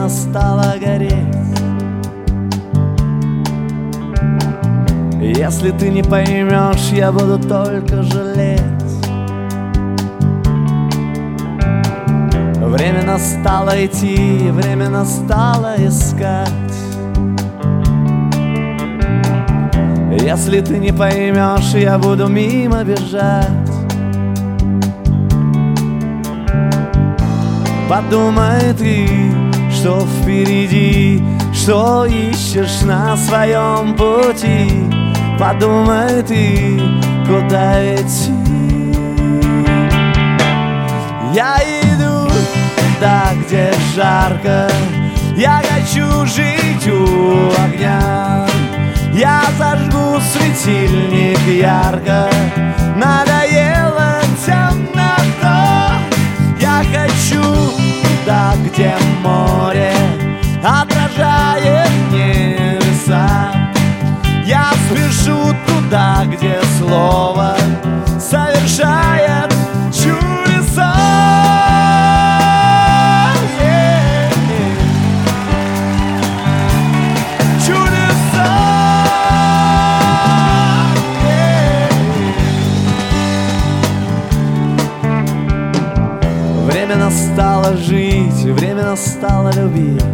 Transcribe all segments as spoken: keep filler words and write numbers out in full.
настало гореть. Если ты не поймешь, я буду только жалеть. Время настало идти, время настало искать. Если ты не поймешь, я буду мимо бежать. Подумай ты, что впереди, что ищешь на своем пути. Подумай ты, куда идти. Я иду туда, где жарко, я хочу жить у огня. Я зажгу светильник ярко, надоела темнота. Я хочу туда, где море отражает небеса. Я спешу туда, где слово совершает чудеса. Время настало жить, время настало любить.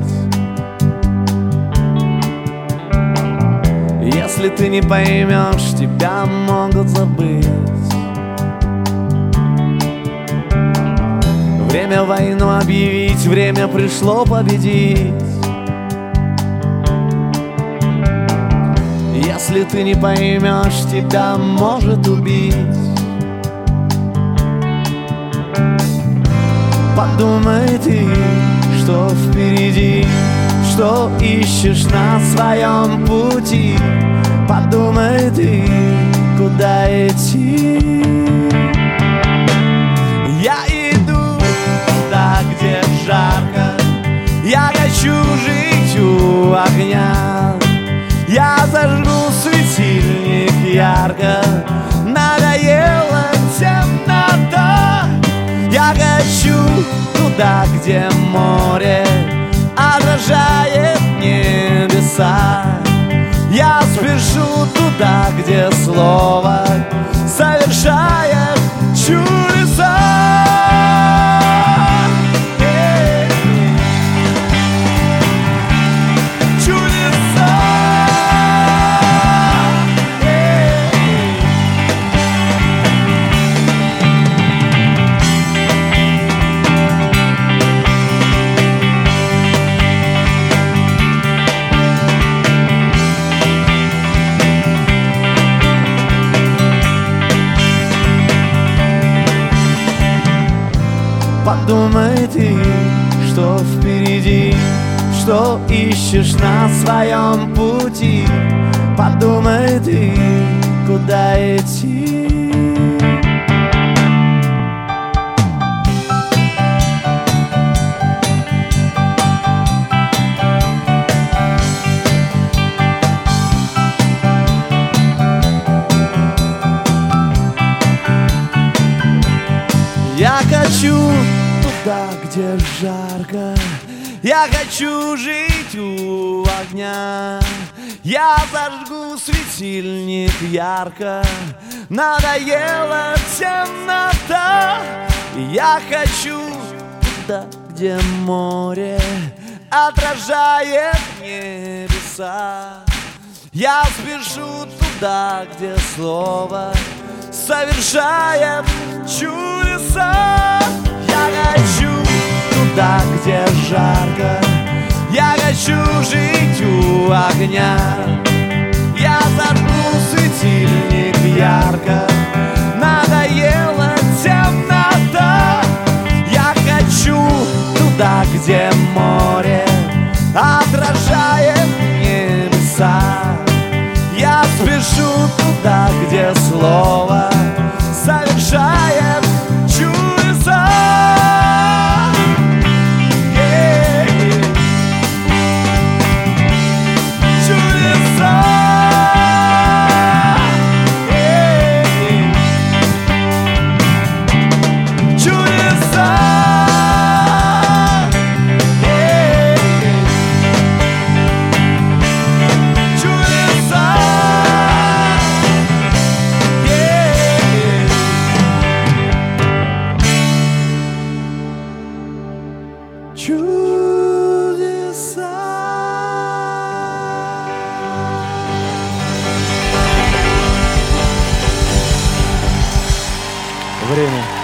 Если ты не поймешь, тебя могут забыть. Время войну объявить, время пришло победить. Если ты не поймешь, тебя может убить. Подумай ты, что впереди, что ищешь на своем пути. Подумай ты, куда идти. Я иду туда, где жарко, я хочу жить у огня. Я зажгу светильник ярко, надоела темнота. Я хочу туда, где море отражает небеса. Я спешу туда, где слово совершает чудеса. Подумай ты, что впереди, что ищешь на своем пути. Подумай ты, куда идти. Я хочу туда, где жарко, я хочу жить у огня. Я зажгу светильник ярко, надоела темнота. Я хочу туда, где море отражает небеса. Я спешу туда, где слово совершает чудеса. Я хочу туда, где жарко, я хочу жить у огня. Я зажгу светильник ярко, надоела темнота. Я хочу туда, где море отражает небеса. Я спешу туда, где слово совершает чудеса. Yeah. время.